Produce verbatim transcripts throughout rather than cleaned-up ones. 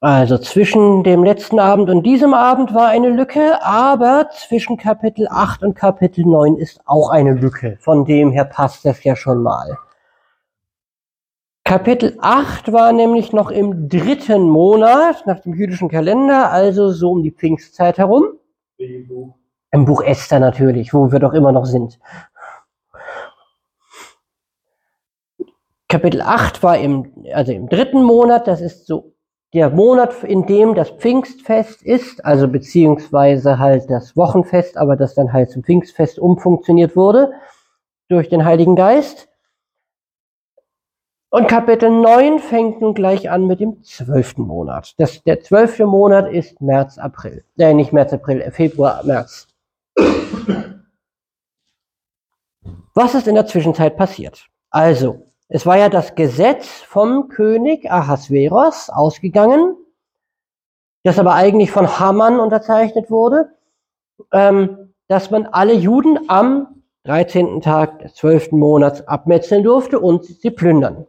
Also zwischen dem letzten Abend und diesem Abend war eine Lücke, aber zwischen Kapitel acht und Kapitel neun ist auch eine Lücke. Von dem her passt das ja schon mal. Kapitel acht war nämlich noch im dritten Monat nach dem jüdischen Kalender, also so um die Pfingstzeit herum. Im Buch. Im Buch Esther natürlich, wo wir doch immer noch sind. Kapitel acht war im, also im dritten Monat, das ist so der Monat, in dem das Pfingstfest ist, also beziehungsweise halt das Wochenfest, aber das dann halt zum Pfingstfest umfunktioniert wurde durch den Heiligen Geist. Und Kapitel neun fängt nun gleich an mit dem zwölften Monat. Das, der zwölfte Monat ist März, April. Äh, nicht März, April, Februar, März. Was ist in der Zwischenzeit passiert? Also, es war ja das Gesetz vom König Ahasveros ausgegangen, das aber eigentlich von Haman unterzeichnet wurde, ähm, dass man alle Juden am dreizehnten Tag des zwölften Monats abmetzeln durfte und sie plündern.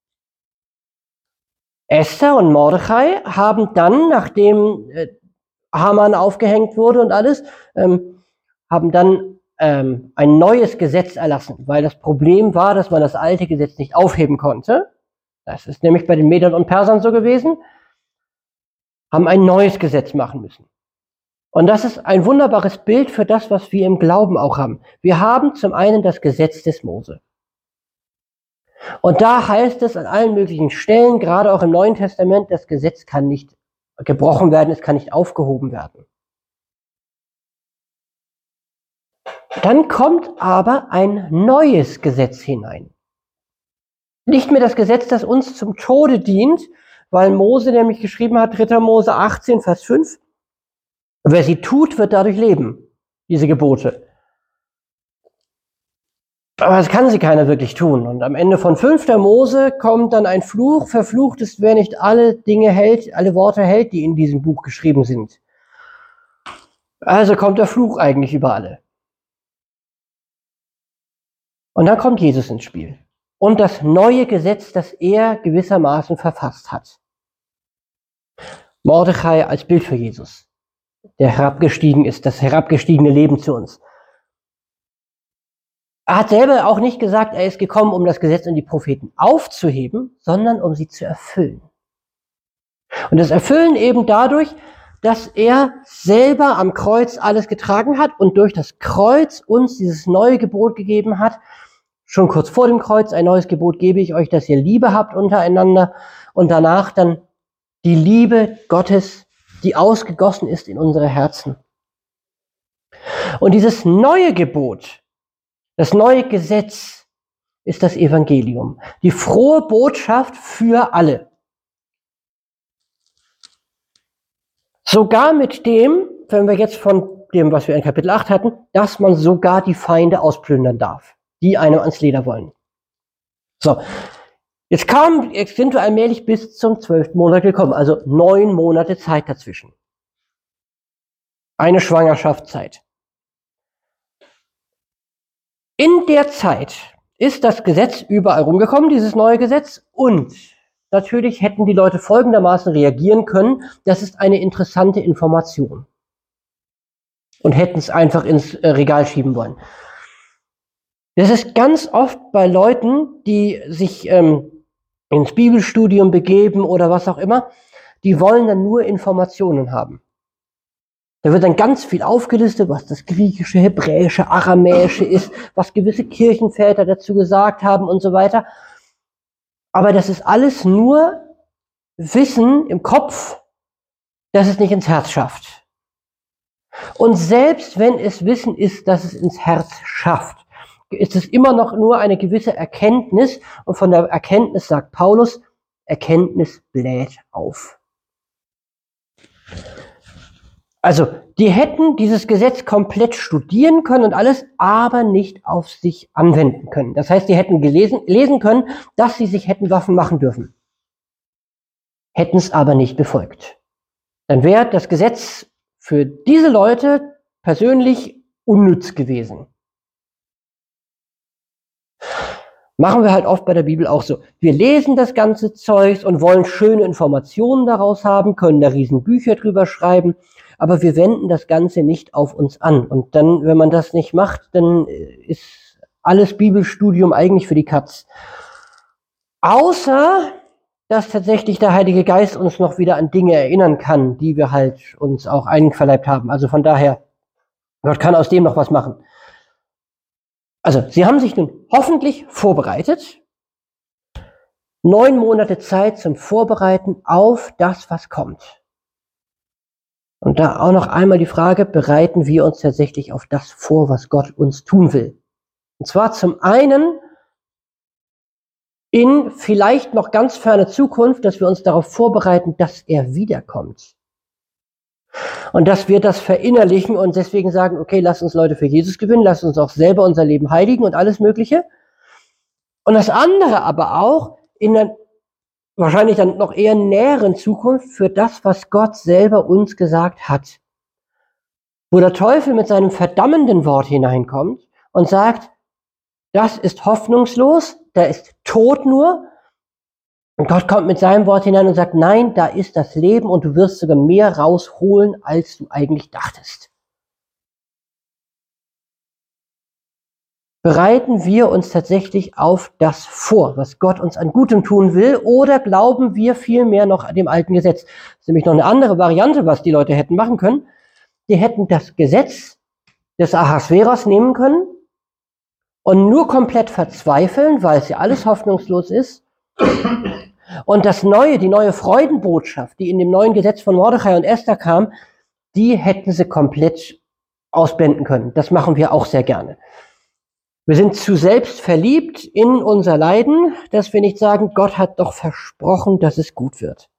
Esther und Mordechai haben dann, nachdem äh, Haman aufgehängt wurde und alles, ähm, haben dann ähm, ein neues Gesetz erlassen, weil das Problem war, dass man das alte Gesetz nicht aufheben konnte. Das ist nämlich bei den Medern und Persern so gewesen, haben ein neues Gesetz machen müssen. Und das ist ein wunderbares Bild für das, was wir im Glauben auch haben. Wir haben zum einen das Gesetz des Mose. Und da heißt es an allen möglichen Stellen, gerade auch im Neuen Testament, das Gesetz kann nicht gebrochen werden, es kann nicht aufgehoben werden. Dann kommt aber ein neues Gesetz hinein. Nicht mehr das Gesetz, das uns zum Tode dient, weil Mose nämlich geschrieben hat, dritter Mose achtzehn, Vers fünf, wer sie tut, wird dadurch leben, diese Gebote. Aber das kann sie keiner wirklich tun. Und am Ende von fünfter Mose kommt dann ein Fluch, verflucht ist, wer nicht alle Dinge hält, alle Worte hält, die in diesem Buch geschrieben sind. Also kommt der Fluch eigentlich über alle. Und dann kommt Jesus ins Spiel. Und das neue Gesetz, das er gewissermaßen verfasst hat. Mordechai als Bild für Jesus, der herabgestiegen ist, das herabgestiegene Leben zu uns. Er hat selber auch nicht gesagt, er ist gekommen, um das Gesetz und die Propheten aufzuheben, sondern um sie zu erfüllen. Und das Erfüllen eben dadurch, dass er selber am Kreuz alles getragen hat und durch das Kreuz uns dieses neue Gebot gegeben hat. Schon kurz vor dem Kreuz, ein neues Gebot gebe ich euch, dass ihr Liebe habt untereinander und danach dann die Liebe Gottes, die ausgegossen ist in unsere Herzen. Und dieses neue Gebot, das neue Gesetz ist das Evangelium, die frohe Botschaft für alle. Sogar mit dem, wenn wir jetzt von dem, was wir in Kapitel acht hatten, dass man sogar die Feinde ausplündern darf, die einem ans Leder wollen. So, jetzt kam, jetzt sind wir allmählich bis zum zwölften Monat gekommen, also neun Monate Zeit dazwischen. Eine Schwangerschaftszeit. In der Zeit ist das Gesetz überall rumgekommen, dieses neue Gesetz, und natürlich hätten die Leute folgendermaßen reagieren können, das ist eine interessante Information. Und hätten es einfach ins Regal schieben wollen. Das ist ganz oft bei Leuten, die sich ähm, ins Bibelstudium begeben oder was auch immer, die wollen dann nur Informationen haben. Da wird dann ganz viel aufgelistet, was das Griechische, Hebräische, Aramäische ist, was gewisse Kirchenväter dazu gesagt haben und so weiter. Aber das ist alles nur Wissen im Kopf, das es nicht ins Herz schafft. Und selbst wenn es Wissen ist, das es ins Herz schafft, ist es immer noch nur eine gewisse Erkenntnis. Und von der Erkenntnis sagt Paulus, Erkenntnis bläht auf. Also, die hätten dieses Gesetz komplett studieren können und alles, aber nicht auf sich anwenden können. Das heißt, die hätten gelesen, lesen können, dass sie sich hätten Waffen machen dürfen. Hätten es aber nicht befolgt. Dann wäre das Gesetz für diese Leute persönlich unnütz gewesen. Machen wir halt oft bei der Bibel auch so. Wir lesen das ganze Zeug und wollen schöne Informationen daraus haben, können da riesen Bücher drüber schreiben, aber wir wenden das Ganze nicht auf uns an. Und dann, wenn man das nicht macht, dann ist alles Bibelstudium eigentlich für die Katz. Außer, dass tatsächlich der Heilige Geist uns noch wieder an Dinge erinnern kann, die wir halt uns auch einverleibt haben. Also von daher, Gott kann aus dem noch was machen. Also, sie haben sich nun hoffentlich vorbereitet. Neun Monate Zeit zum Vorbereiten auf das, was kommt. Und da auch noch einmal die Frage, bereiten wir uns tatsächlich auf das vor, was Gott uns tun will? Und zwar zum einen in vielleicht noch ganz ferne Zukunft, dass wir uns darauf vorbereiten, dass er wiederkommt. Und dass wir das verinnerlichen und deswegen sagen, okay, lasst uns Leute für Jesus gewinnen, lasst uns auch selber unser Leben heiligen und alles Mögliche. Und das andere aber auch in der wahrscheinlich dann noch eher näheren Zukunft für das, was Gott selber uns gesagt hat. Wo der Teufel mit seinem verdammenden Wort hineinkommt und sagt, das ist hoffnungslos, da ist Tod nur. Und Gott kommt mit seinem Wort hinein und sagt, nein, da ist das Leben und du wirst sogar mehr rausholen, als du eigentlich dachtest. Bereiten wir uns tatsächlich auf das vor, was Gott uns an Gutem tun will, oder glauben wir vielmehr noch dem alten Gesetz? Das ist nämlich noch eine andere Variante, was die Leute hätten machen können. Die hätten das Gesetz des Ahasveros nehmen können und nur komplett verzweifeln, weil es ja alles hoffnungslos ist. Und das Neue, die neue Freudenbotschaft, die in dem neuen Gesetz von Mordechai und Esther kam, die hätten sie komplett ausblenden können. Das machen wir auch sehr gerne. Wir sind zu selbst verliebt in unser Leiden, dass wir nicht sagen, Gott hat doch versprochen, dass es gut wird.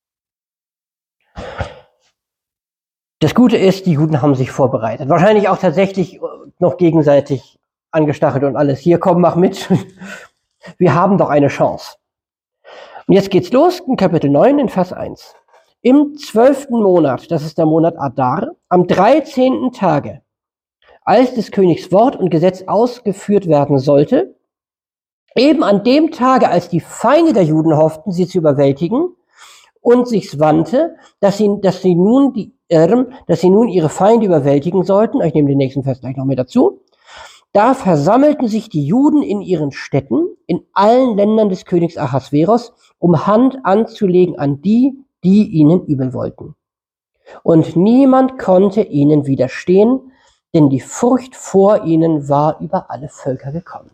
Das Gute ist, die Juden haben sich vorbereitet. Wahrscheinlich auch tatsächlich noch gegenseitig angestachelt und alles. Hier, komm, mach mit. Wir haben doch eine Chance. Und jetzt geht's los in Kapitel neun in Vers eins. Im zwölften Monat, das ist der Monat Adar, am dreizehnten Tage, als des Königs Wort und Gesetz ausgeführt werden sollte, eben an dem Tage, als die Feinde der Juden hofften, sie zu überwältigen und sich's wandte, dass sie, dass sie nun die Irren, dass sie nun ihre Feinde überwältigen sollten, ich nehme den nächsten Vers gleich noch mit dazu, da versammelten sich die Juden in ihren Städten, in allen Ländern des Königs Ahasveros, um Hand anzulegen an die, die ihnen übel wollten. Und niemand konnte ihnen widerstehen, denn die Furcht vor ihnen war über alle Völker gekommen.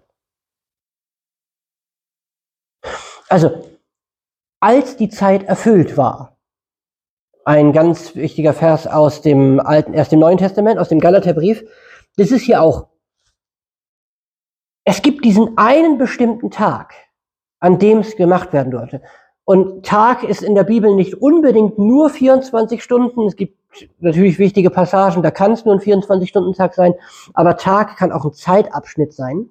Also, als die Zeit erfüllt war, ein ganz wichtiger Vers aus dem Alten, erst dem Neuen Testament, aus dem Galaterbrief, das ist hier auch. Es gibt diesen einen bestimmten Tag, an dem es gemacht werden sollte. Und Tag ist in der Bibel nicht unbedingt nur vierundzwanzig Stunden. Es gibt natürlich wichtige Passagen, da kann es nur ein vierundzwanzig-Stunden-Tag sein, aber Tag kann auch ein Zeitabschnitt sein.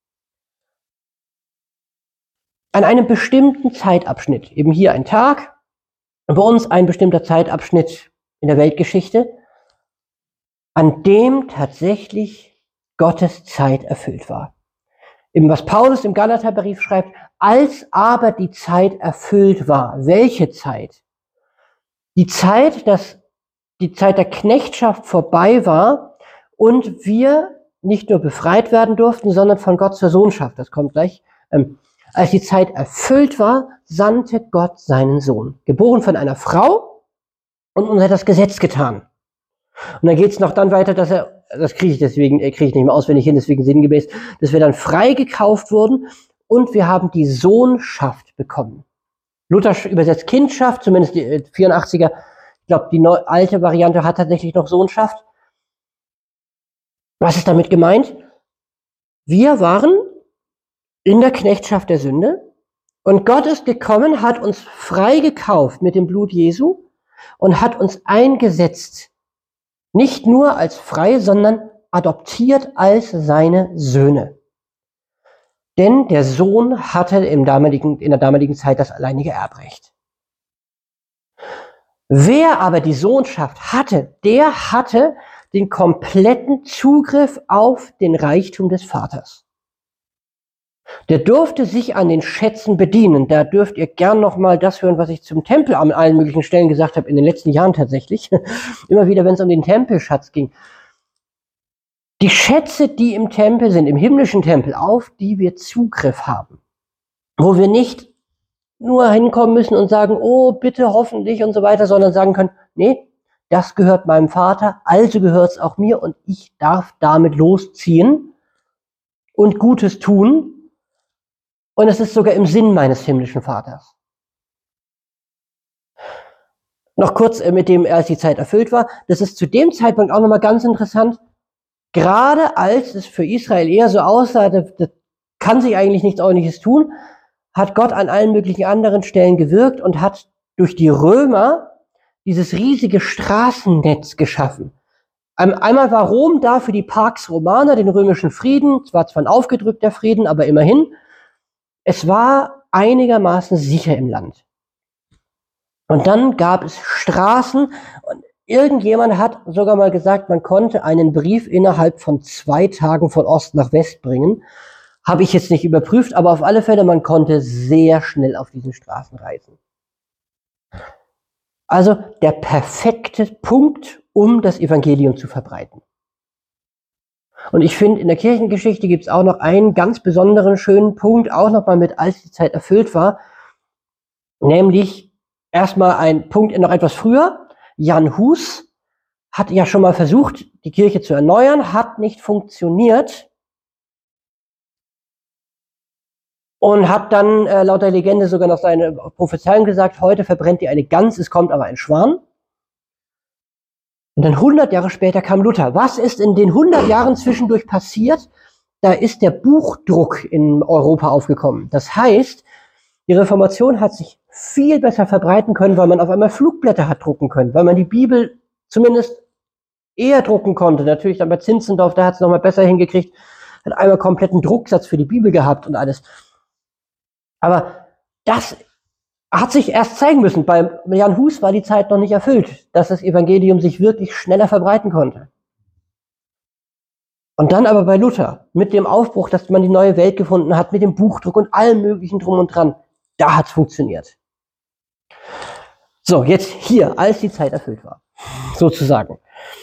An einem bestimmten Zeitabschnitt, eben hier ein Tag, bei uns ein bestimmter Zeitabschnitt in der Weltgeschichte, an dem tatsächlich Gottes Zeit erfüllt war. Eben was Paulus im Galaterbrief schreibt, als aber die Zeit erfüllt war. Welche Zeit? Die Zeit, dass die Zeit der Knechtschaft vorbei war und wir nicht nur befreit werden durften, sondern von Gott zur Sohnschaft. Das kommt gleich. Ähm, als die Zeit erfüllt war, sandte Gott seinen Sohn. Geboren von einer Frau und uns hat das Gesetz getan. Und dann geht's noch dann weiter, dass er, das kriege ich deswegen, kriege ich nicht mehr auswendig hin, deswegen sinngemäß, dass wir dann freigekauft wurden und wir haben die Sohnschaft bekommen. Luther übersetzt Kindschaft, zumindest die vierundachtziger. Ich glaube, die neu, alte Variante hat tatsächlich noch Sohnschaft. Was ist damit gemeint? Wir waren in der Knechtschaft der Sünde und Gott ist gekommen, hat uns freigekauft mit dem Blut Jesu und hat uns eingesetzt. Nicht nur als Freie, sondern adoptiert als seine Söhne. Denn der Sohn hatte im damaligen, in der damaligen Zeit das alleinige Erbrecht. Wer aber die Sohnschaft hatte, der hatte den kompletten Zugriff auf den Reichtum des Vaters. Der durfte sich an den Schätzen bedienen. Da dürft ihr gern nochmal das hören, was ich zum Tempel an allen möglichen Stellen gesagt habe, in den letzten Jahren tatsächlich. Immer wieder, wenn es um den Tempelschatz ging. Die Schätze, die im Tempel sind, im himmlischen Tempel, auf die wir Zugriff haben. Wo wir nicht nur hinkommen müssen und sagen, oh, bitte, hoffentlich und so weiter, sondern sagen können, nee, das gehört meinem Vater, also gehört es auch mir und ich darf damit losziehen und Gutes tun. Und es ist sogar im Sinn meines himmlischen Vaters. Noch kurz mit dem, als die Zeit erfüllt war. Das ist zu dem Zeitpunkt auch nochmal ganz interessant. Gerade als es für Israel eher so aussah, das, das kann sich eigentlich nichts Ordentliches tun, hat Gott an allen möglichen anderen Stellen gewirkt und hat durch die Römer dieses riesige Straßennetz geschaffen. Einmal war Rom da für die Pax Romana, den römischen Frieden. Es war zwar ein aufgedrückter Frieden, aber immerhin. Es war einigermaßen sicher im Land. Und dann gab es Straßen und irgendjemand hat sogar mal gesagt, man konnte einen Brief innerhalb von zwei Tagen von Ost nach West bringen. Habe ich jetzt nicht überprüft, aber auf alle Fälle, man konnte sehr schnell auf diesen Straßen reisen. Also der perfekte Punkt, um das Evangelium zu verbreiten. Und ich finde, in der Kirchengeschichte gibt es auch noch einen ganz besonderen schönen Punkt, auch nochmal mit, als die Zeit erfüllt war, nämlich erstmal ein Punkt noch etwas früher. Jan Hus hat ja schon mal versucht, die Kirche zu erneuern, hat nicht funktioniert und hat dann äh, laut der Legende sogar noch seine Prophezeiung gesagt, heute verbrennt ihr eine Gans, es kommt aber ein Schwan. Und dann hundert Jahre später kam Luther. Was ist in den hundert Jahren zwischendurch passiert? Da ist der Buchdruck in Europa aufgekommen. Das heißt, die Reformation hat sich viel besser verbreiten können, weil man auf einmal Flugblätter hat drucken können, weil man die Bibel zumindest eher drucken konnte. Natürlich dann bei Zinzendorf, da hat es nochmal besser hingekriegt, hat einmal kompletten Drucksatz für die Bibel gehabt und alles. Aber das hat sich erst zeigen müssen. Bei Jan Hus war die Zeit noch nicht erfüllt, dass das Evangelium sich wirklich schneller verbreiten konnte. Und dann aber bei Luther, mit dem Aufbruch, dass man die neue Welt gefunden hat, mit dem Buchdruck und allem möglichen drum und dran, da hat's funktioniert. So, jetzt hier, als die Zeit erfüllt war, sozusagen.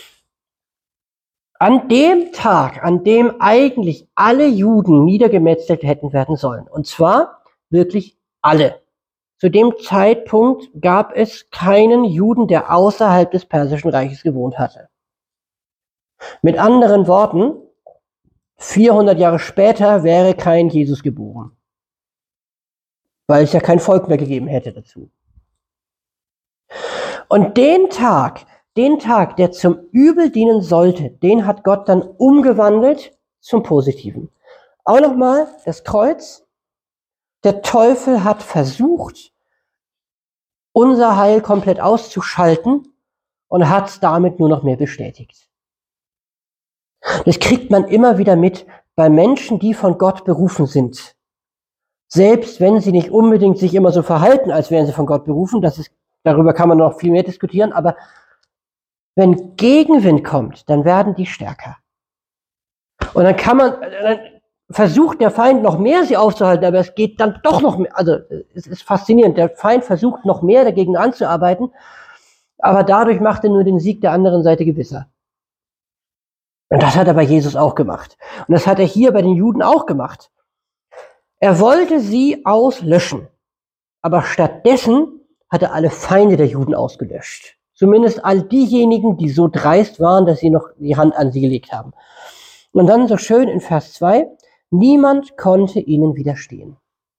An dem Tag, an dem eigentlich alle Juden niedergemetzelt hätten werden sollen, und zwar wirklich alle. Zu dem Zeitpunkt gab es keinen Juden, der außerhalb des Persischen Reiches gewohnt hatte. Mit anderen Worten, vierhundert Jahre später wäre kein Jesus geboren, weil es ja kein Volk mehr gegeben hätte dazu. Und den Tag, den Tag, der zum Übel dienen sollte, den hat Gott dann umgewandelt zum Positiven. Auch nochmal das Kreuz. Der Teufel hat versucht, unser Heil komplett auszuschalten und hat es damit nur noch mehr bestätigt. Das kriegt man immer wieder mit bei Menschen, die von Gott berufen sind. Selbst wenn sie nicht unbedingt sich immer so verhalten, als wären sie von Gott berufen, das ist, darüber kann man noch viel mehr diskutieren, aber wenn Gegenwind kommt, dann werden die stärker. Und dann kann man, dann versucht der Feind noch mehr sie aufzuhalten, aber es geht dann doch noch mehr, also es ist faszinierend, der Feind versucht noch mehr dagegen anzuarbeiten, aber dadurch macht er nur den Sieg der anderen Seite gewisser. Und das hat er bei Jesus auch gemacht. Und das hat er hier bei den Juden auch gemacht. Er wollte sie auslöschen, aber stattdessen hat er alle Feinde der Juden ausgelöscht. Zumindest all diejenigen, die so dreist waren, dass sie noch die Hand an sie gelegt haben. Und dann so schön in Vers zwei, niemand konnte ihnen widerstehen.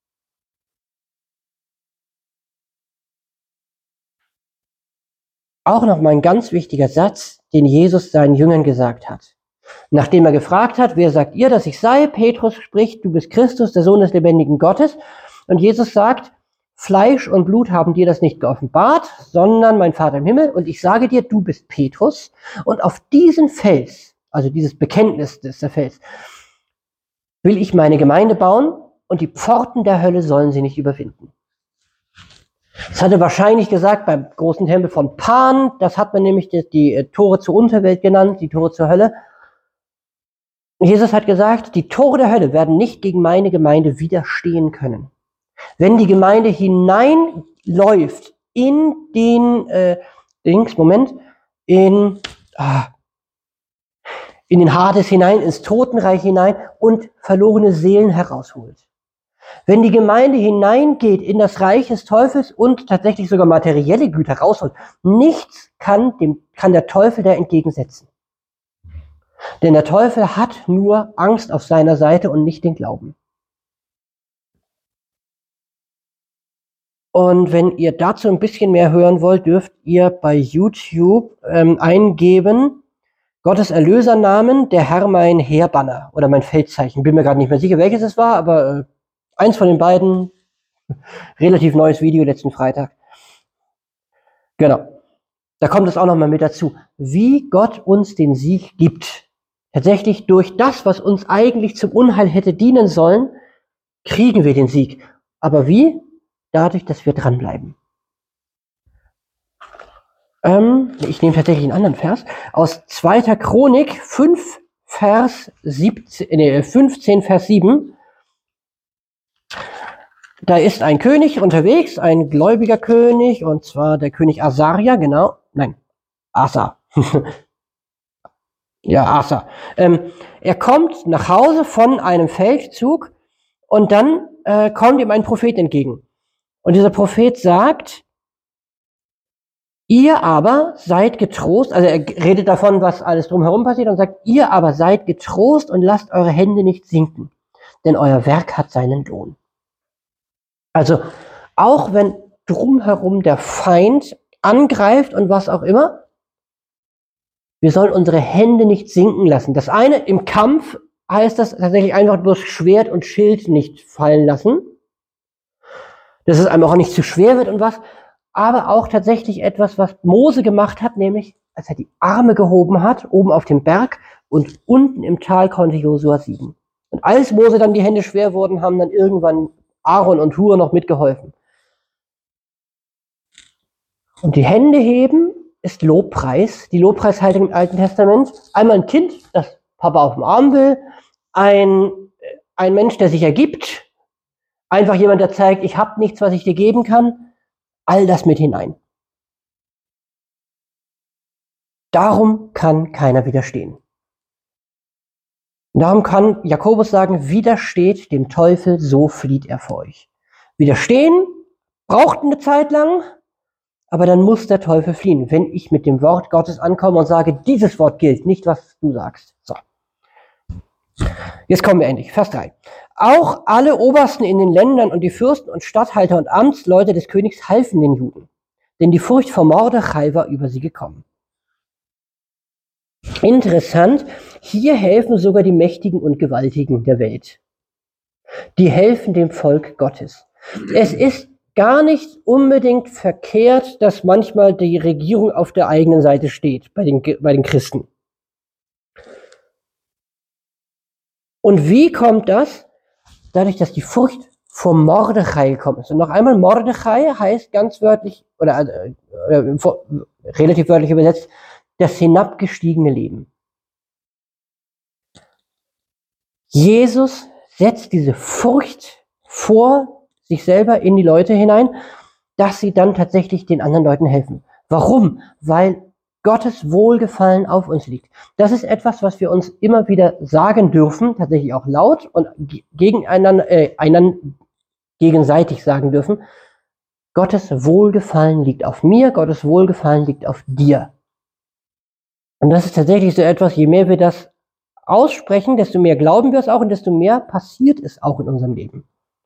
Auch noch mal ein ganz wichtiger Satz, den Jesus seinen Jüngern gesagt hat. Nachdem er gefragt hat, wer sagt ihr, dass ich sei? Petrus spricht, du bist Christus, der Sohn des lebendigen Gottes. Und Jesus sagt, Fleisch und Blut haben dir das nicht geoffenbart, sondern mein Vater im Himmel. Und ich sage dir, du bist Petrus. Und auf diesen Fels, also dieses Bekenntnis ist der Fels, will ich meine Gemeinde bauen und die Pforten der Hölle sollen sie nicht überwinden. Das hat er wahrscheinlich gesagt beim großen Tempel von Pan. Das hat man nämlich die, die Tore zur Unterwelt genannt, die Tore zur Hölle. Jesus hat gesagt, die Tore der Hölle werden nicht gegen meine Gemeinde widerstehen können. Wenn die Gemeinde hineinläuft in den äh, Dings, Moment, in, ah, in den Hades hinein, ins Totenreich hinein und verlorene Seelen herausholt. Wenn die Gemeinde hineingeht in das Reich des Teufels und tatsächlich sogar materielle Güter rausholt, nichts kann, dem, kann der Teufel da entgegensetzen. Denn der Teufel hat nur Angst auf seiner Seite und nicht den Glauben. Und wenn ihr dazu ein bisschen mehr hören wollt, dürft ihr bei YouTube ähm, eingeben, Gottes Erlösernamen, der Herr mein Heerbanner oder mein Feldzeichen. Bin mir gerade nicht mehr sicher, welches es war, aber äh, eins von den beiden, relativ neues Video letzten Freitag. Genau. Da kommt es auch nochmal mit dazu, wie Gott uns den Sieg gibt. Tatsächlich durch das, was uns eigentlich zum Unheil hätte dienen sollen, kriegen wir den Sieg. Aber wie? Dadurch, dass wir dranbleiben. Ähm, ich nehme tatsächlich einen anderen Vers. Aus zweiter Chronik fünf, Vers siebzehn, nee, fünfzehn, Vers sieben. Da ist ein König unterwegs, ein gläubiger König, und zwar der König Asaria, genau. Nein, Asa. Ja, Asa. Ähm, er kommt nach Hause von einem Feldzug und dann äh, kommt ihm ein Prophet entgegen. Und dieser Prophet sagt, ihr aber seid getrost, also er redet davon, was alles drumherum passiert und sagt, ihr aber seid getrost und lasst eure Hände nicht sinken, denn euer Werk hat seinen Lohn. Also auch wenn drumherum der Feind angreift und was auch immer, wir sollen unsere Hände nicht sinken lassen. Das eine, im Kampf heißt das tatsächlich einfach bloß Schwert und Schild nicht fallen lassen, dass es einem auch nicht zu schwer wird und was, aber auch tatsächlich etwas, was Mose gemacht hat, nämlich als er die Arme gehoben hat, oben auf dem Berg und unten im Tal konnte Josua siegen. Und als Mose dann die Hände schwer wurden, haben dann irgendwann Aaron und Hur noch mitgeholfen. Und die Hände heben ist Lobpreis, die Lobpreishaltung im Alten Testament. Einmal ein Kind, das Papa auf dem Arm will, ein, ein Mensch, der sich ergibt, einfach jemand, der zeigt, ich habe nichts, was ich dir geben kann, all das mit hinein. Darum kann keiner widerstehen. Darum kann Jakobus sagen, widersteht dem Teufel, so flieht er vor euch. Widerstehen braucht eine Zeit lang, aber dann muss der Teufel fliehen, wenn ich mit dem Wort Gottes ankomme und sage, dieses Wort gilt, nicht was du sagst. So. Jetzt kommen wir endlich. Vers drei. Auch alle Obersten in den Ländern und die Fürsten und Statthalter und Amtsleute des Königs halfen den Juden, denn die Furcht vor Mordechai war über sie gekommen. Interessant, hier helfen sogar die Mächtigen und Gewaltigen der Welt. Die helfen dem Volk Gottes. Es ist gar nicht unbedingt verkehrt, dass manchmal die Regierung auf der eigenen Seite steht, bei den, bei den Christen. Und wie kommt das? Dadurch, dass die Furcht vor Mordechai gekommen ist. Und noch einmal, Mordechai heißt ganz wörtlich, oder, äh, oder relativ wörtlich übersetzt, das hinabgestiegene Leben. Jesus setzt diese Furcht vor sich selber in die Leute hinein, dass sie dann tatsächlich den anderen Leuten helfen. Warum? Weil Gottes Wohlgefallen auf uns liegt. Das ist etwas, was wir uns immer wieder sagen dürfen, tatsächlich auch laut und gegeneinander, äh, einander, gegenseitig sagen dürfen. Gottes Wohlgefallen liegt auf mir, Gottes Wohlgefallen liegt auf dir. Und das ist tatsächlich so etwas, je mehr wir das aussprechen, desto mehr glauben wir es auch und desto mehr passiert es auch in unserem Leben.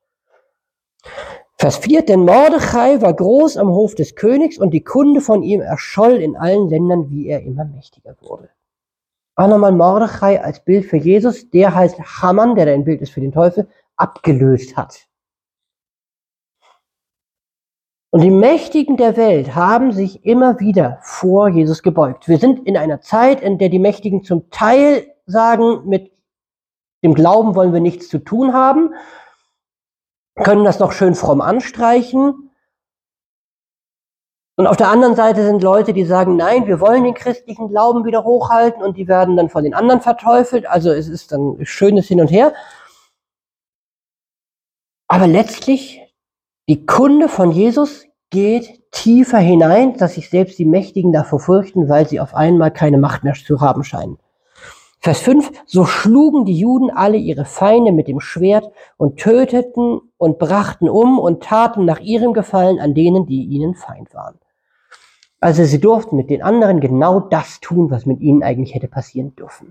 Vers vier, denn Mordechai war groß am Hof des Königs und die Kunde von ihm erscholl in allen Ländern, wie er immer mächtiger wurde. Auch nochmal Mordechai als Bild für Jesus, der halt Haman, der da ein Bild ist für den Teufel, abgelöst hat. Und die Mächtigen der Welt haben sich immer wieder vor Jesus gebeugt. Wir sind in einer Zeit, in der die Mächtigen zum Teil sagen, mit dem Glauben wollen wir nichts zu tun haben, können das noch schön fromm anstreichen. Und auf der anderen Seite sind Leute, die sagen, nein, wir wollen den christlichen Glauben wieder hochhalten, und die werden dann von den anderen verteufelt. Also es ist dann schönes Hin und Her. Aber letztlich, die Kunde von Jesus geht tiefer hinein, dass sich selbst die Mächtigen davor fürchten, weil sie auf einmal keine Macht mehr zu haben scheinen. Vers fünf, so schlugen die Juden alle ihre Feinde mit dem Schwert und töteten und brachten um und taten nach ihrem Gefallen an denen, die ihnen Feind waren. Also sie durften mit den anderen genau das tun, was mit ihnen eigentlich hätte passieren dürfen.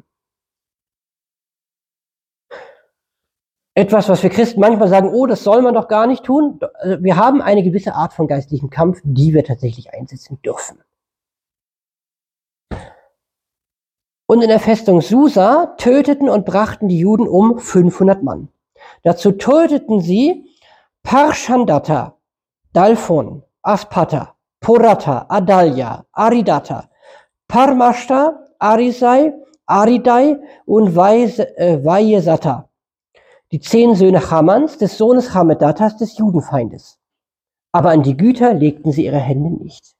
Etwas, was wir Christen manchmal sagen, oh, das soll man doch gar nicht tun. Wir haben eine gewisse Art von geistlichem Kampf, die wir tatsächlich einsetzen dürfen. Und in der Festung Susa töteten und brachten die Juden um fünfhundert Mann. Dazu töteten sie Parchandata, Dalphon, Aspata, Porata, Adalia, Aridata, Parmashta, Arisai, Aridai und Vajesata, die zehn Söhne Hammans, des Sohnes Hammedatas, des Judenfeindes. Aber an die Güter legten sie ihre Hände nicht.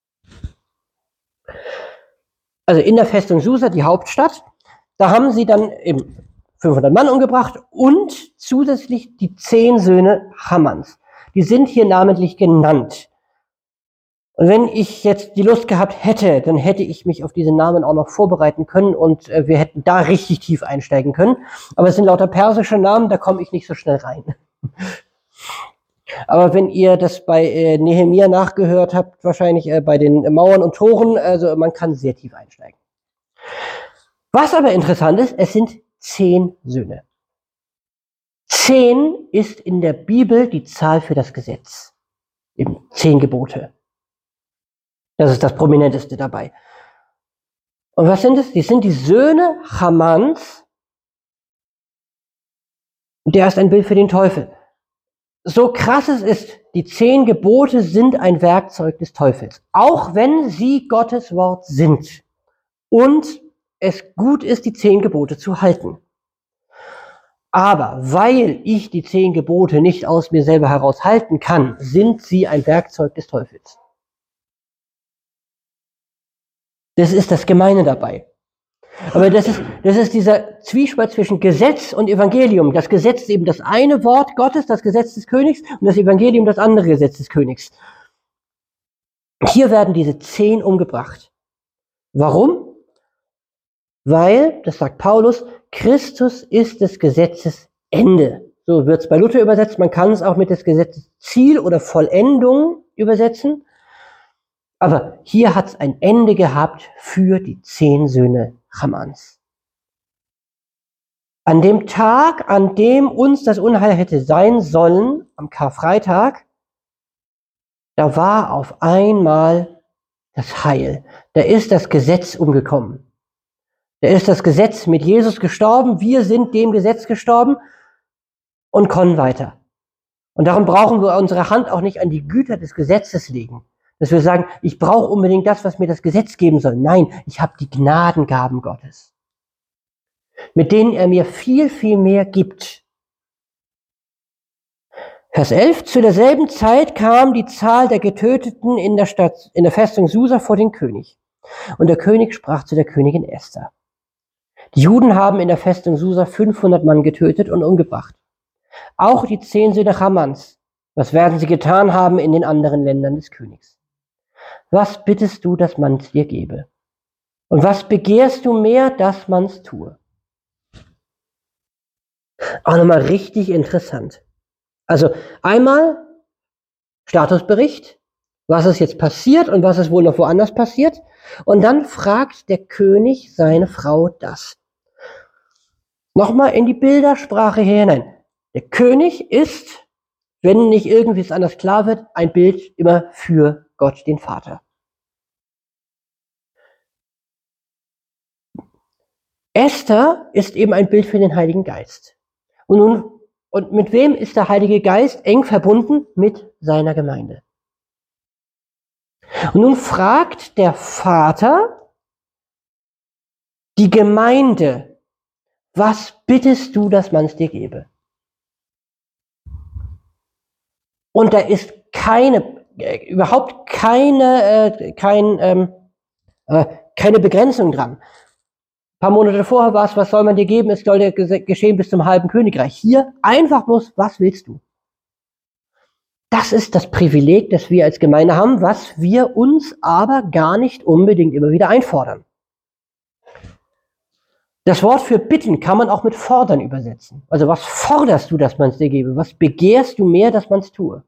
Also in der Festung Susa, die Hauptstadt, da haben sie dann eben fünfhundert Mann umgebracht und zusätzlich die zehn Söhne Hammans. Die sind hier namentlich genannt. Und wenn ich jetzt die Lust gehabt hätte, dann hätte ich mich auf diese Namen auch noch vorbereiten können und äh, wir hätten da richtig tief einsteigen können. Aber es sind lauter persische Namen, da komme ich nicht so schnell rein. Aber wenn ihr das bei äh, Nehemia nachgehört habt, wahrscheinlich äh, bei den Mauern und Toren, also man kann sehr tief einsteigen. Was aber interessant ist, es sind zehn Söhne. Zehn ist in der Bibel die Zahl für das Gesetz. Eben zehn Gebote. Das ist das Prominenteste dabei. Und was sind es? Die sind die Söhne Hammans. Der ist ein Bild für den Teufel. So krass es ist, die zehn Gebote sind ein Werkzeug des Teufels. Auch wenn sie Gottes Wort sind. Und es gut ist, die zehn Gebote zu halten. Aber weil ich die zehn Gebote nicht aus mir selber heraus halten kann, sind sie ein Werkzeug des Teufels. Das ist das Gemeine dabei. Aber das ist, das ist dieser Zwiespalt zwischen Gesetz und Evangelium. Das Gesetz ist eben das eine Wort Gottes, das Gesetz des Königs, und das Evangelium das andere Gesetz des Königs. Hier werden diese zehn umgebracht. Warum? Weil, das sagt Paulus, Christus ist des Gesetzes Ende. So wird es bei Luther übersetzt. Man kann es auch mit des Gesetzes Ziel oder Vollendung übersetzen. Aber hier hat es ein Ende gehabt für die zehn Söhne Hammans. An dem Tag, an dem uns das Unheil hätte sein sollen, am Karfreitag, da war auf einmal das Heil. Da ist das Gesetz umgekommen. Da ist das Gesetz mit Jesus gestorben. Wir sind dem Gesetz gestorben und kommen weiter. Und darum brauchen wir unsere Hand auch nicht an die Güter des Gesetzes legen. Dass wir sagen, ich brauche unbedingt das, was mir das Gesetz geben soll. Nein, ich habe die Gnadengaben Gottes, mit denen er mir viel, viel mehr gibt. Vers elf, zu derselben Zeit kam die Zahl der Getöteten in der Stadt, in der Festung Susa vor den König. Und der König sprach zu der Königin Esther. Die Juden haben in der Festung Susa fünfhundert Mann getötet und umgebracht. Auch die zehn Söhne Hammans. Was werden sie getan haben in den anderen Ländern des Königs? Was bittest du, dass man's dir gebe? Und was begehrst du mehr, dass man's tue? Auch nochmal richtig interessant. Also einmal Statusbericht, was ist jetzt passiert und was ist wohl noch woanders passiert. Und dann fragt der König seine Frau das. Nochmal in die Bildersprache hier hinein. Der König ist, wenn nicht irgendwie es anders klar wird, ein Bild immer für Gott, den Vater. Esther ist eben ein Bild für den Heiligen Geist. Und nun, und mit wem ist der Heilige Geist eng verbunden? Mit seiner Gemeinde. Und nun fragt der Vater die Gemeinde, was bittest du, dass man es dir gebe? Und da ist keine, äh, überhaupt keine, äh, kein, ähm, äh, keine Begrenzung dran. Ein paar Monate vorher war es, was soll man dir geben? Es soll dir geschehen bis zum halben Königreich. Hier einfach bloß, was willst du? Das ist das Privileg, das wir als Gemeinde haben, was wir uns aber gar nicht unbedingt immer wieder einfordern. Das Wort für bitten kann man auch mit fordern übersetzen. Also was forderst du, dass man es dir gebe? Was begehrst du mehr, dass man es tue?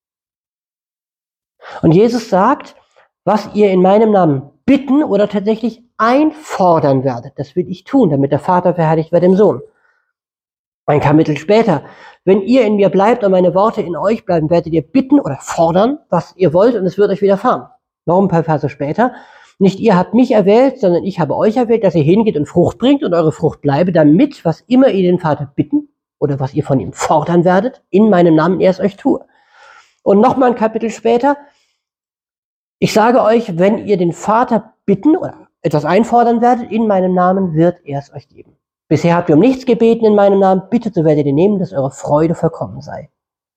Und Jesus sagt, was ihr in meinem Namen bitten oder tatsächlich einfordern werdet, das will ich tun, damit der Vater verherrlicht wird im Sohn. Ein Kapitel später, wenn ihr in mir bleibt und meine Worte in euch bleiben, werdet ihr bitten oder fordern, was ihr wollt, und es wird euch widerfahren. Noch ein paar Verse später, nicht ihr habt mich erwählt, sondern ich habe euch erwählt, dass ihr hingeht und Frucht bringt und eure Frucht bleibe, damit, was immer ihr den Vater bitten oder was ihr von ihm fordern werdet, in meinem Namen er es euch tue. Und nochmal ein Kapitel später, ich sage euch, wenn ihr den Vater bitten oder etwas einfordern werdet, in meinem Namen wird er es euch geben. Bisher habt ihr um nichts gebeten in meinem Namen, bittet, so werdet ihr nehmen, dass eure Freude vollkommen sei.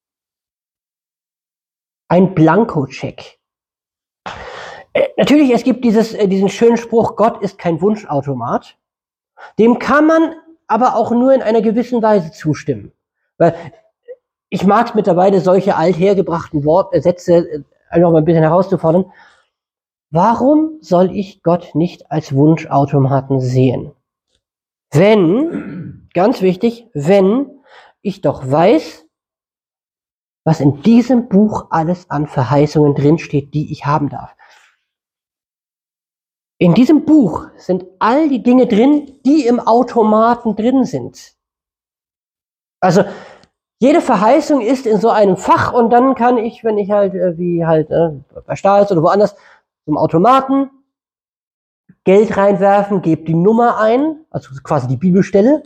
Ein Blankocheck. Äh, natürlich, es gibt dieses, äh, diesen schönen Spruch, Gott ist kein Wunschautomat. Dem kann man aber auch nur in einer gewissen Weise zustimmen. Weil ich mag es mittlerweile, solche althergebrachten Wort, äh, Sätze äh, einfach mal ein bisschen herauszufordern. Warum soll ich Gott nicht als Wunschautomaten sehen? Wenn, ganz wichtig, wenn ich doch weiß, was in diesem Buch alles an Verheißungen drinsteht, die ich haben darf. In diesem Buch sind all die Dinge drin, die im Automaten drin sind. Also jede Verheißung ist in so einem Fach und dann kann ich, wenn ich halt äh, wie halt äh, bei Stahls oder woanders zum Automaten Geld reinwerfen, gebe die Nummer ein, also quasi die Bibelstelle,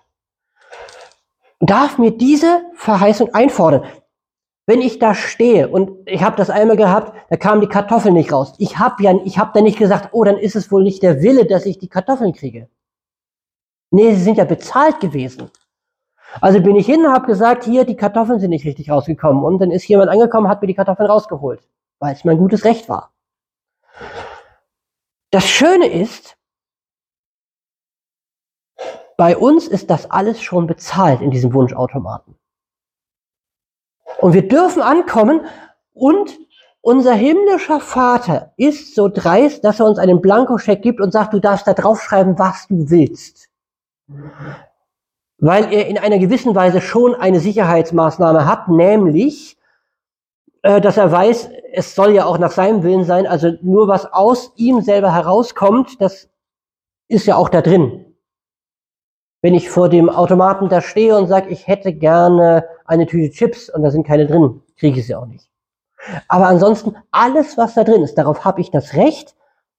darf mir diese Verheißung einfordern. Wenn ich da stehe und ich habe das einmal gehabt, da kam die Kartoffel nicht raus. Ich habe ja, ich habe da nicht gesagt, oh, dann ist es wohl nicht der Wille, dass ich die Kartoffeln kriege. Nee, sie sind ja bezahlt gewesen. Also bin ich hin und habe gesagt, hier, die Kartoffeln sind nicht richtig rausgekommen. Und dann ist jemand angekommen, hat mir die Kartoffeln rausgeholt, weil es mein gutes Recht war. Das Schöne ist, bei uns ist das alles schon bezahlt in diesem Wunschautomaten. Und wir dürfen ankommen und unser himmlischer Vater ist so dreist, dass er uns einen Blankoscheck gibt und sagt, du darfst da draufschreiben, was du willst. Weil er in einer gewissen Weise schon eine Sicherheitsmaßnahme hat, nämlich, äh, dass er weiß, es soll ja auch nach seinem Willen sein, also nur was aus ihm selber herauskommt, das ist ja auch da drin. Wenn ich vor dem Automaten da stehe und sage, ich hätte gerne eine Tüte Chips und da sind keine drin, kriege ich sie auch nicht. Aber ansonsten, alles, was da drin ist, darauf habe ich das Recht,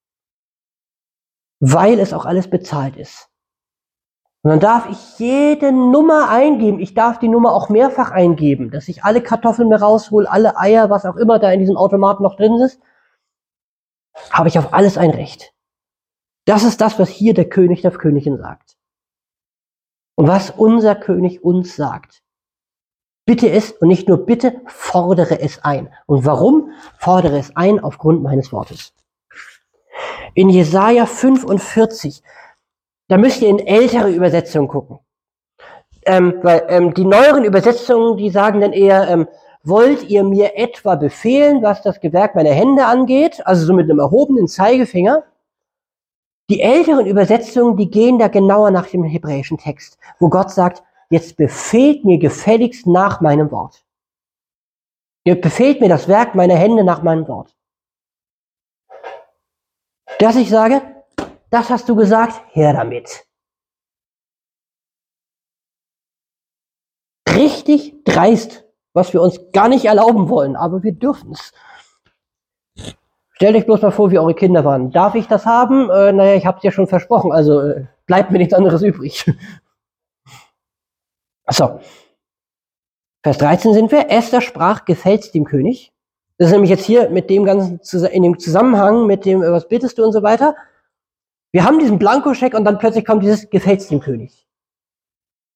weil es auch alles bezahlt ist. Und dann darf ich jede Nummer eingeben. Ich darf die Nummer auch mehrfach eingeben, dass ich alle Kartoffeln mir raushole, alle Eier, was auch immer da in diesem Automaten noch drin ist, habe ich auf alles ein Recht. Das ist das, was hier der König der Königin sagt. Und was unser König uns sagt. Bitte es und nicht nur bitte, fordere es ein. Und warum fordere es ein? Aufgrund meines Wortes. In Jesaja fünfundvierzig, da müsst ihr in ältere Übersetzungen gucken. Ähm, weil ähm, die neueren Übersetzungen, die sagen dann eher, ähm, wollt ihr mir etwa befehlen, was das Gewerk meiner Hände angeht? Also so mit einem erhobenen Zeigefinger. Die älteren Übersetzungen, die gehen da genauer nach dem hebräischen Text, wo Gott sagt, jetzt befehlt mir gefälligst nach meinem Wort. Ihr befehlt mir das Werk meiner Hände nach meinem Wort. Dass ich sage, das hast du gesagt, her damit. Richtig dreist, was wir uns gar nicht erlauben wollen, aber wir dürfen es. Stellt euch bloß mal vor, wie eure Kinder waren. Darf ich das haben? Äh, naja, ich habe es ja schon versprochen, also äh, bleibt mir nichts anderes übrig. So, Vers dreizehn sind wir. Esther sprach, gefällt's dem König? Das ist nämlich jetzt hier mit dem ganzen, in dem Zusammenhang mit dem, was bittest du und so weiter. Wir haben diesen Blankoscheck und dann plötzlich kommt dieses, gefällt's dem König?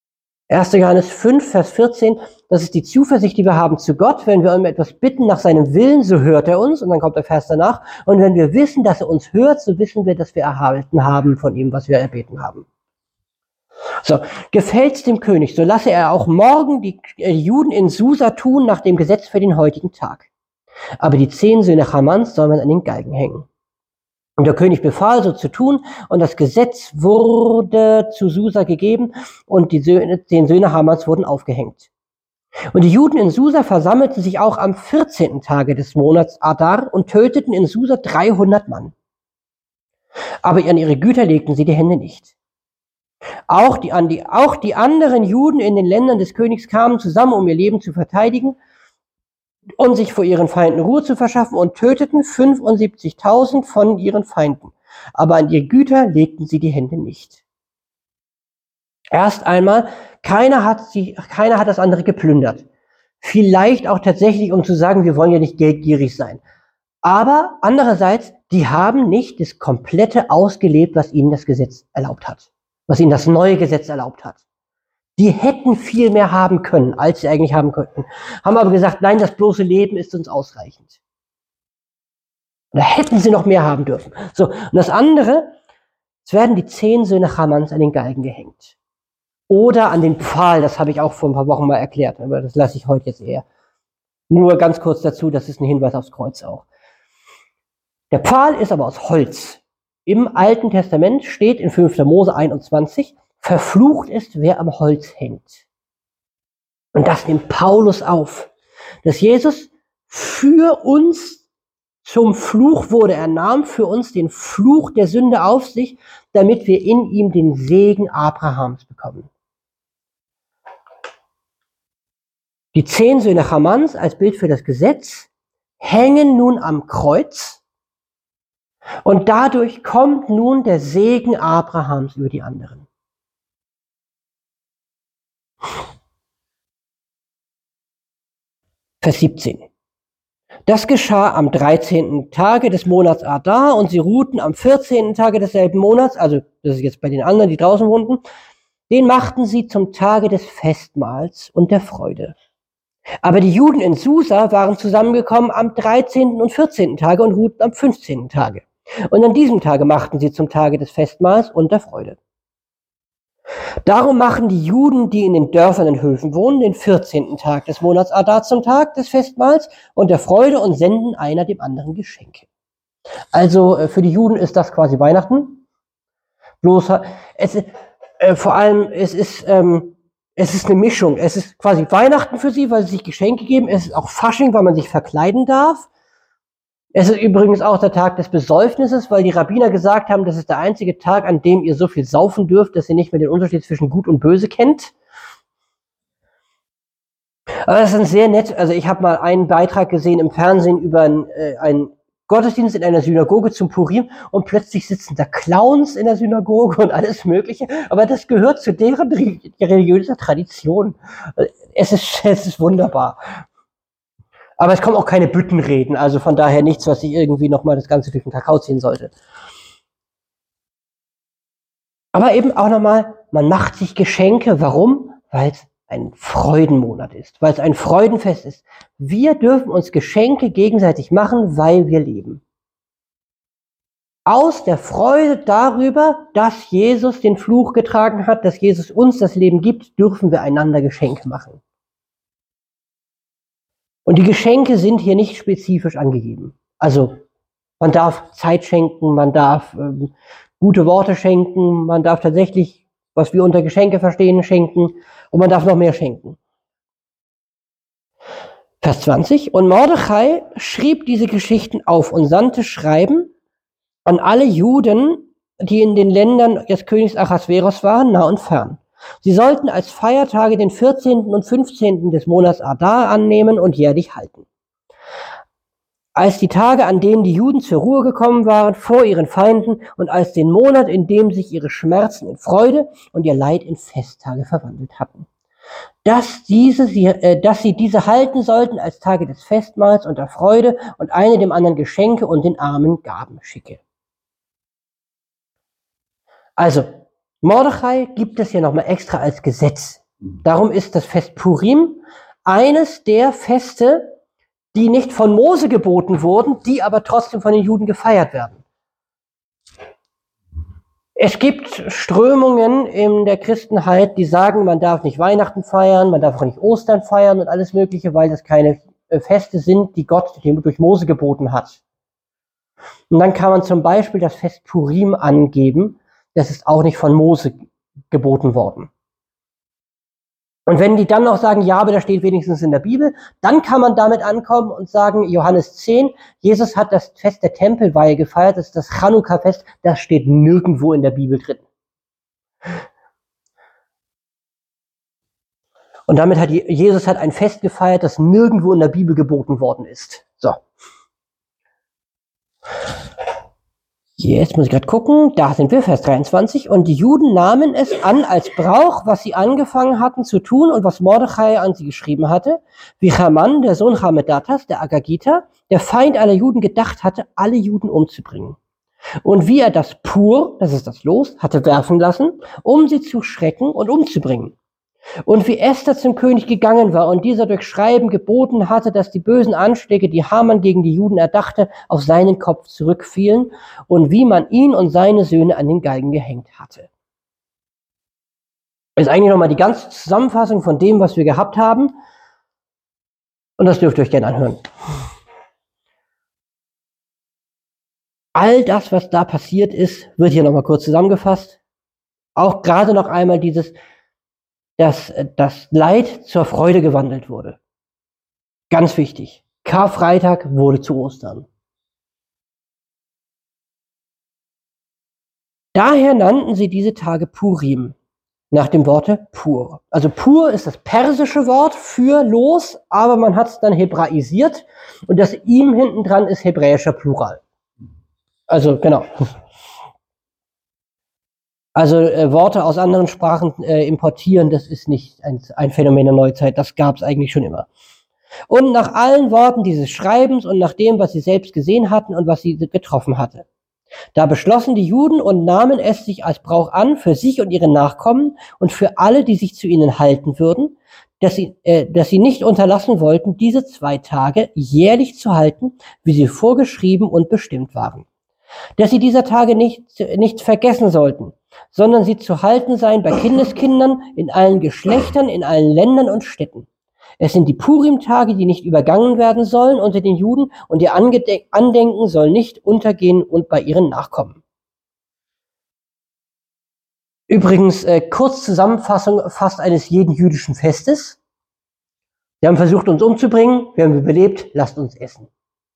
erster Johannes fünf, Vers vierzehn, das ist die Zuversicht, die wir haben zu Gott. Wenn wir um etwas bitten nach seinem Willen, so hört er uns. Und dann kommt der Vers danach. Und wenn wir wissen, dass er uns hört, so wissen wir, dass wir erhalten haben von ihm, was wir erbeten haben. So, gefällt's dem König, so lasse er auch morgen die Juden in Susa tun nach dem Gesetz für den heutigen Tag. Aber die zehn Söhne Hamans soll man an den Galgen hängen. Und der König befahl, so zu tun, und das Gesetz wurde zu Susa gegeben, und die Söhne, zehn Söhne Hamans wurden aufgehängt. Und die Juden in Susa versammelten sich auch am vierzehnten Tage des Monats Adar und töteten in Susa dreihundert Mann. Aber an ihre Güter legten sie die Hände nicht. Auch die, an die, auch die anderen Juden in den Ländern des Königs kamen zusammen, um ihr Leben zu verteidigen und sich vor ihren Feinden Ruhe zu verschaffen, und töteten fünfundsiebzigtausend von ihren Feinden. Aber an ihre Güter legten sie die Hände nicht. Erst einmal, keiner hat, sie, keiner hat das andere geplündert. Vielleicht auch tatsächlich, um zu sagen, wir wollen ja nicht geldgierig sein. Aber andererseits, die haben nicht das Komplette ausgelebt, was ihnen das Gesetz erlaubt hat. Was ihnen das neue Gesetz erlaubt hat. Die hätten viel mehr haben können, als sie eigentlich haben könnten. Haben aber gesagt, nein, das bloße Leben ist uns ausreichend. Da hätten sie noch mehr haben dürfen. So, und das andere, es werden die zehn Söhne Hamans an den Galgen gehängt. Oder an den Pfahl, das habe ich auch vor ein paar Wochen mal erklärt, aber das lasse ich heute jetzt eher. Nur ganz kurz dazu, das ist ein Hinweis aufs Kreuz auch. Der Pfahl ist aber aus Holz. Im Alten Testament steht in fünfter Mose einundzwanzig, verflucht ist, wer am Holz hängt. Und das nimmt Paulus auf, dass Jesus für uns zum Fluch wurde. Er nahm für uns den Fluch der Sünde auf sich, damit wir in ihm den Segen Abrahams bekommen. Die zehn Söhne Hamans als Bild für das Gesetz hängen nun am Kreuz, und dadurch kommt nun der Segen Abrahams über die anderen. Vers siebzehn. Das geschah am dreizehnten Tage des Monats Adar, und sie ruhten am vierzehnten Tage desselben Monats, also das ist jetzt bei den anderen, die draußen wohnten, den machten sie zum Tage des Festmahls und der Freude. Aber die Juden in Susa waren zusammengekommen am dreizehnten und vierzehnten Tage und ruhten am fünfzehnten Tage. Und an diesem Tage machten sie zum Tage des Festmahls und der Freude. Darum machen die Juden, die in den Dörfern und Höfen wohnen, den vierzehnten Tag des Monats Adar zum Tag des Festmahls und der Freude und senden einer dem anderen Geschenke. Also für die Juden ist das quasi Weihnachten. Bloß es, äh, vor allem es ist ähm, es ist eine Mischung. Es ist quasi Weihnachten für sie, weil sie sich Geschenke geben. Es ist auch Fasching, weil man sich verkleiden darf. Es ist übrigens auch der Tag des Besäufnisses, weil die Rabbiner gesagt haben, das ist der einzige Tag, an dem ihr so viel saufen dürft, dass ihr nicht mehr den Unterschied zwischen Gut und Böse kennt. Aber das ist sehr nett. Also ich habe mal einen Beitrag gesehen im Fernsehen über ein, äh, einen Gottesdienst in einer Synagoge zum Purim, und plötzlich sitzen da Clowns in der Synagoge und alles Mögliche. Aber das gehört zu deren religiöser Tradition. Es ist, es ist wunderbar. Aber es kommen auch keine Büttenreden, also von daher nichts, was ich irgendwie nochmal das Ganze durch den Kakao ziehen sollte. Aber eben auch nochmal, man macht sich Geschenke. Warum? Weil es ein Freudenmonat ist, weil es ein Freudenfest ist. Wir dürfen uns Geschenke gegenseitig machen, weil wir leben. Aus der Freude darüber, dass Jesus den Fluch getragen hat, dass Jesus uns das Leben gibt, dürfen wir einander Geschenke machen. Und die Geschenke sind hier nicht spezifisch angegeben. Also man darf Zeit schenken, man darf ähm, gute Worte schenken, man darf tatsächlich, was wir unter Geschenke verstehen, schenken, und man darf noch mehr schenken. Vers zwanzig. Und Mordechai schrieb diese Geschichten auf und sandte Schreiben an alle Juden, die in den Ländern des Königs Achasveros waren, nah und fern. Sie sollten als Feiertage den vierzehnten und fünfzehnten des Monats Adar annehmen und jährlich halten. Als die Tage, an denen die Juden zur Ruhe gekommen waren, vor ihren Feinden, und als den Monat, in dem sich ihre Schmerzen in Freude und ihr Leid in Festtage verwandelt hatten. Dass, diese, sie, äh, dass sie diese halten sollten als Tage des Festmahls und der Freude und eine dem anderen Geschenke und den Armen Gaben schicke. Also, Mordechai gibt es ja nochmal extra als Gesetz Darum ist das Fest Purim eines der Feste, die nicht von Mose geboten wurden, die aber trotzdem von den Juden gefeiert werden. Es gibt Strömungen in der Christenheit, die sagen, man darf nicht Weihnachten feiern, man darf auch nicht Ostern feiern und alles Mögliche, weil das keine Feste sind, die Gott durch Mose geboten hat. Und dann kann man zum Beispiel das Fest Purim angeben, das ist auch nicht von Mose geboten worden. Und wenn die dann noch sagen, ja, aber das steht wenigstens in der Bibel, dann kann man damit ankommen und sagen, Johannes zehn, Jesus hat das Fest der Tempelweihe gefeiert, das ist das Chanukka-Fest, das steht nirgendwo in der Bibel drin. Und damit hat Jesus hat ein Fest gefeiert, das nirgendwo in der Bibel geboten worden ist. So. Jetzt muss ich gerade gucken, da sind wir, Vers dreiundzwanzig. Und die Juden nahmen es an als Brauch, was sie angefangen hatten zu tun und was Mordechai an sie geschrieben hatte, wie Haman, der Sohn Hamedatas, der Agagiter, der Feind aller Juden, gedacht hatte, alle Juden umzubringen. Und wie er das Pur, das ist das Los, hatte werfen lassen, um sie zu schrecken und umzubringen. Und wie Esther zum König gegangen war und dieser durch Schreiben geboten hatte, dass die bösen Anschläge, die Haman gegen die Juden erdachte, auf seinen Kopf zurückfielen und wie man ihn und seine Söhne an den Galgen gehängt hatte. Das ist eigentlich nochmal die ganze Zusammenfassung von dem, was wir gehabt haben. Und das dürft ihr euch gerne anhören. All das, was da passiert ist, wird hier nochmal kurz zusammengefasst. Auch gerade noch einmal dieses, dass das Leid zur Freude gewandelt wurde. Ganz wichtig. Karfreitag wurde zu Ostern. Daher nannten sie diese Tage Purim, nach dem Worte Pur. Also Pur ist das persische Wort für los, aber man hat es dann hebraisiert und das ihm hinten dran ist hebräischer Plural. Also genau. Also äh, Worte aus anderen Sprachen äh, importieren, das ist nicht ein, ein Phänomen der Neuzeit, das gab es eigentlich schon immer. Und nach allen Worten dieses Schreibens und nach dem, was sie selbst gesehen hatten und was sie getroffen hatte. Da beschlossen die Juden und nahmen es sich als Brauch an, für sich und ihre Nachkommen und für alle, die sich zu ihnen halten würden, dass sie, äh, dass sie nicht unterlassen wollten, diese zwei Tage jährlich zu halten, wie sie vorgeschrieben und bestimmt waren. Dass sie dieser Tage nicht, nicht vergessen sollten, sondern sie zu halten seien bei Kindeskindern, in allen Geschlechtern, in allen Ländern und Städten. Es sind die Purim-Tage, die nicht übergangen werden sollen unter den Juden, und ihr Angede- Andenken soll nicht untergehen und bei ihren Nachkommen. Übrigens, äh, kurz Zusammenfassung fast eines jeden jüdischen Festes. Sie haben versucht, uns umzubringen, wir haben überlebt, lasst uns essen.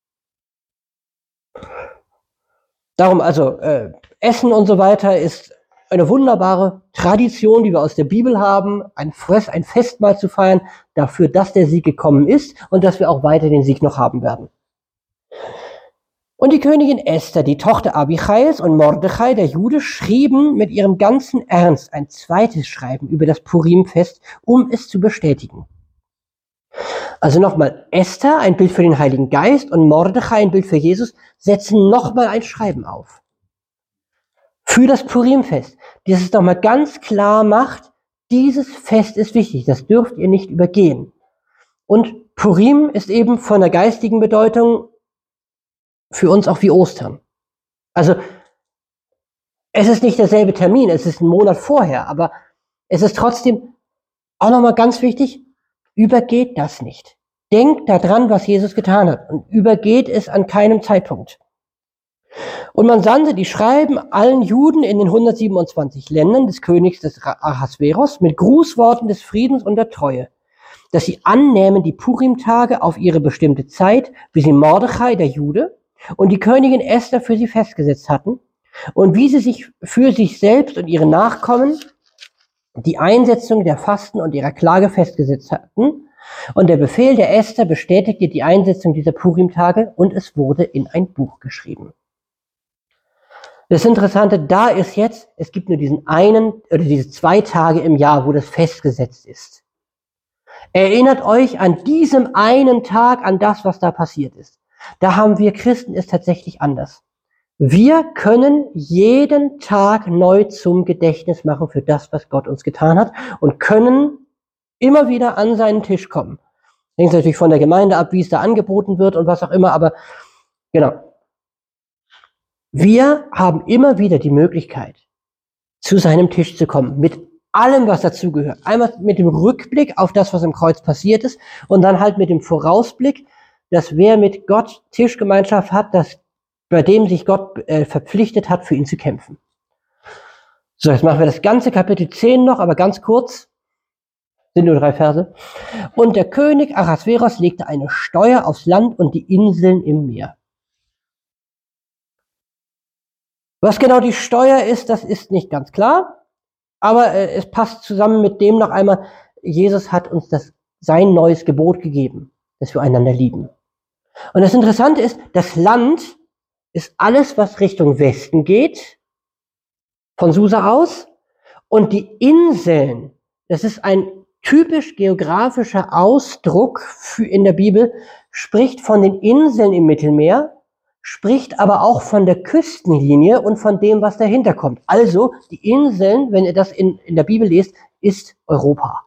Darum also, äh, Essen und so weiter ist eine wunderbare Tradition, die wir aus der Bibel haben, ein, Fress, ein Festmahl zu feiern, dafür, dass der Sieg gekommen ist und dass wir auch weiter den Sieg noch haben werden. Und die Königin Esther, die Tochter Abichails, und Mordechai, der Jude, schrieben mit ihrem ganzen Ernst ein zweites Schreiben über das Purimfest, um es zu bestätigen. Also nochmal, Esther, ein Bild für den Heiligen Geist, und Mordechai, ein Bild für Jesus, setzen nochmal ein Schreiben auf. Für das Purimfest, das es nochmal ganz klar macht, dieses Fest ist wichtig, das dürft ihr nicht übergehen. Und Purim ist eben von der geistigen Bedeutung für uns auch wie Ostern. Also es ist nicht derselbe Termin, es ist ein Monat vorher, aber es ist trotzdem auch nochmal ganz wichtig, übergeht das nicht. Denkt daran, was Jesus getan hat, und übergeht es an keinem Zeitpunkt. Und man sandte die Schreiben allen Juden in den hundertsiebenundzwanzig Ländern des Königs des Ahasveros mit Grußworten des Friedens und der Treue, dass sie annähmen die Purim-Tage auf ihre bestimmte Zeit, wie sie Mordechai, der Jude, und die Königin Esther für sie festgesetzt hatten, und wie sie sich für sich selbst und ihre Nachkommen die Einsetzung der Fasten und ihrer Klage festgesetzt hatten. Und der Befehl der Esther bestätigte die Einsetzung dieser Purim-Tage, und es wurde in ein Buch geschrieben. Das Interessante da ist jetzt, es gibt nur diesen einen oder diese zwei Tage im Jahr, wo das festgesetzt ist. Erinnert euch an diesem einen Tag an das, was da passiert ist. Da haben wir Christen es tatsächlich anders. Wir können jeden Tag neu zum Gedächtnis machen für das, was Gott uns getan hat, und können immer wieder an seinen Tisch kommen. Hängt natürlich von der Gemeinde ab, wie es da angeboten wird und was auch immer, aber genau. Wir haben immer wieder die Möglichkeit, zu seinem Tisch zu kommen, mit allem, was dazugehört. Einmal mit dem Rückblick auf das, was im Kreuz passiert ist, und dann halt mit dem Vorausblick, dass wer mit Gott Tischgemeinschaft hat, dass, bei dem sich Gott äh, verpflichtet hat, für ihn zu kämpfen. So, jetzt machen wir das ganze Kapitel zehn noch, aber ganz kurz. Sind nur drei Verse. Und der König Ahasveros legte eine Steuer aufs Land und die Inseln im Meer. Was genau die Steuer ist, das ist nicht ganz klar, aber äh, es passt zusammen mit dem noch einmal, Jesus hat uns das, sein neues Gebot gegeben, dass wir einander lieben. Und das Interessante ist, das Land ist alles, was Richtung Westen geht, von Susa aus, und die Inseln, das ist ein typisch geografischer Ausdruck für in der Bibel, spricht von den Inseln im Mittelmeer, spricht aber auch von der Küstenlinie und von dem, was dahinter kommt. Also die Inseln, wenn ihr das in, in der Bibel lest, ist Europa.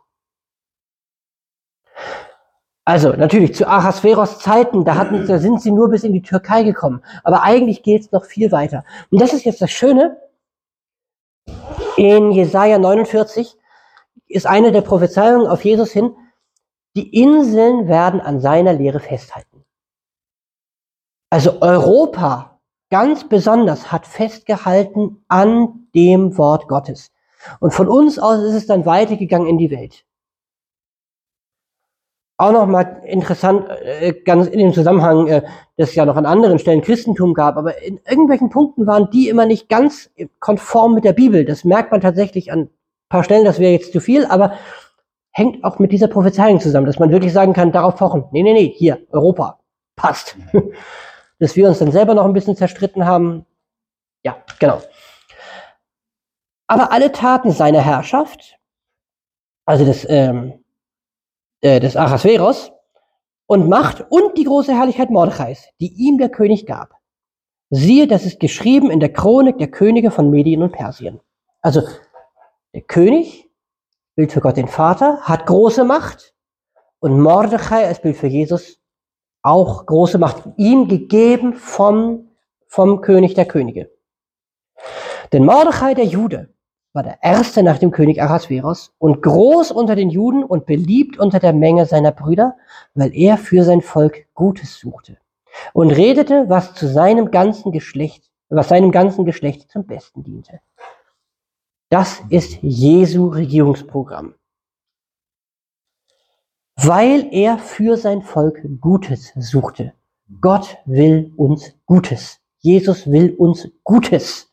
Also natürlich zu Ahasveros Zeiten, da, hatten, da sind sie nur bis in die Türkei gekommen. Aber eigentlich geht es noch viel weiter. Und das ist jetzt das Schöne. In Jesaja neunundvierzig ist eine der Prophezeiungen auf Jesus hin, die Inseln werden an seiner Lehre festhalten. Also Europa ganz besonders hat festgehalten an dem Wort Gottes. Und von uns aus ist es dann weitergegangen in die Welt. Auch nochmal interessant, äh, ganz in dem Zusammenhang, äh, dass es ja noch an anderen Stellen Christentum gab, aber in irgendwelchen Punkten waren die immer nicht ganz konform mit der Bibel. Das merkt man tatsächlich an ein paar Stellen, das wäre jetzt zu viel, aber hängt auch mit dieser Prophezeiung zusammen, dass man wirklich sagen kann, darauf pochen, nee, nee, nee, hier, Europa, passt. Dass wir uns dann selber noch ein bisschen zerstritten haben, ja, genau. Aber alle Taten seiner Herrschaft, also des, ähm, äh, des Ahasveros, und Macht und die große Herrlichkeit Mordechais, die ihm der König gab. Siehe, das ist geschrieben in der Chronik der Könige von Medien und Persien. Also der König, Bild für Gott den Vater, hat große Macht, und Mordechai als Bild für Jesus auch große Macht, ihm gegeben vom, vom König der Könige. Denn Mordechai, der Jude, war der erste nach dem König Ahasveros und groß unter den Juden und beliebt unter der Menge seiner Brüder, weil er für sein Volk Gutes suchte und redete, was zu seinem ganzen Geschlecht, was seinem ganzen Geschlecht zum Besten diente. Das ist Jesu Regierungsprogramm. Weil er für sein Volk Gutes suchte. Gott will uns Gutes. Jesus will uns Gutes.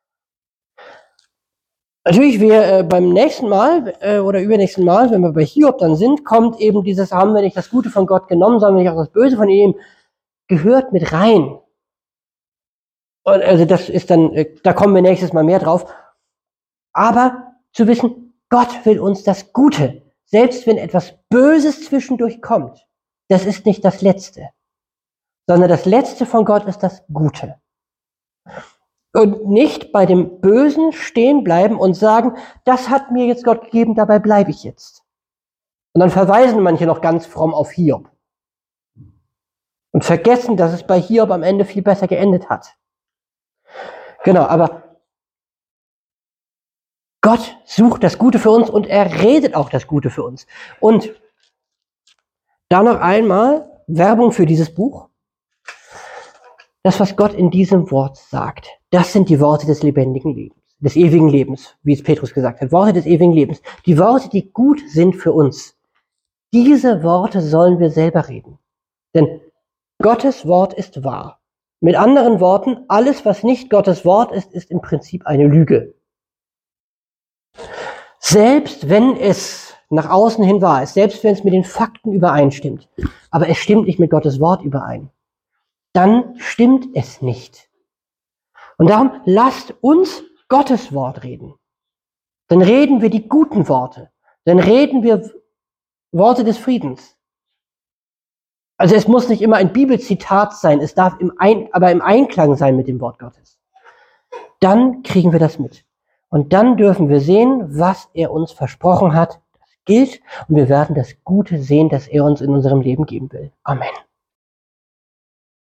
Natürlich, wir äh, beim nächsten Mal äh, oder übernächsten Mal, wenn wir bei Hiob dann sind, kommt eben dieses, haben wir nicht das Gute von Gott genommen, sondern nicht auch das Böse von ihm, gehört mit rein. Und also das ist dann, äh, da kommen wir nächstes Mal mehr drauf. Aber zu wissen, Gott will uns das Gute. Selbst wenn etwas Böses zwischendurch kommt, das ist nicht das Letzte, sondern das Letzte von Gott ist das Gute. Und nicht bei dem Bösen stehen bleiben und sagen, das hat mir jetzt Gott gegeben, dabei bleibe ich jetzt. Und dann verweisen manche noch ganz fromm auf Hiob. Und vergessen, dass es bei Hiob am Ende viel besser geendet hat. Genau, aber Gott sucht das Gute für uns und er redet auch das Gute für uns. Und da noch einmal Werbung für dieses Buch. Das, was Gott in diesem Wort sagt, das sind die Worte des lebendigen Lebens, des ewigen Lebens, wie es Petrus gesagt hat. Worte des ewigen Lebens. Die Worte, die gut sind für uns. Diese Worte sollen wir selber reden. Denn Gottes Wort ist wahr. Mit anderen Worten, alles, was nicht Gottes Wort ist, ist im Prinzip eine Lüge. Selbst wenn es nach außen hin wahr ist, selbst wenn es mit den Fakten übereinstimmt, aber es stimmt nicht mit Gottes Wort überein, dann stimmt es nicht. Und darum lasst uns Gottes Wort reden. Dann reden wir die guten Worte. Dann reden wir Worte des Friedens. Also es muss nicht immer ein Bibelzitat sein, es darf im Ein- aber im Einklang sein mit dem Wort Gottes. Dann kriegen wir das mit. Und dann dürfen wir sehen, was er uns versprochen hat, das gilt und wir werden das Gute sehen, das er uns in unserem Leben geben will. Amen.